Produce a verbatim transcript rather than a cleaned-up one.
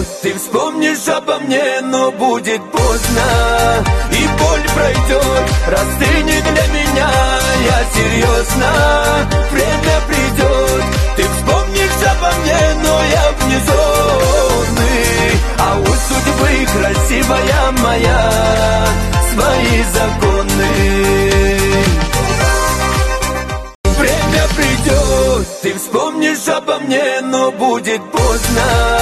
ты вспомнишь обо мне, но будет поздно. И боль пройдет, растынет для меня. Я серьезно, время придет, ты вспомнишь обо мне, но я вне зоны. А у судьбы красивая моя свои законы. Время придет, ты вспомнишь обо мне, но будет поздно.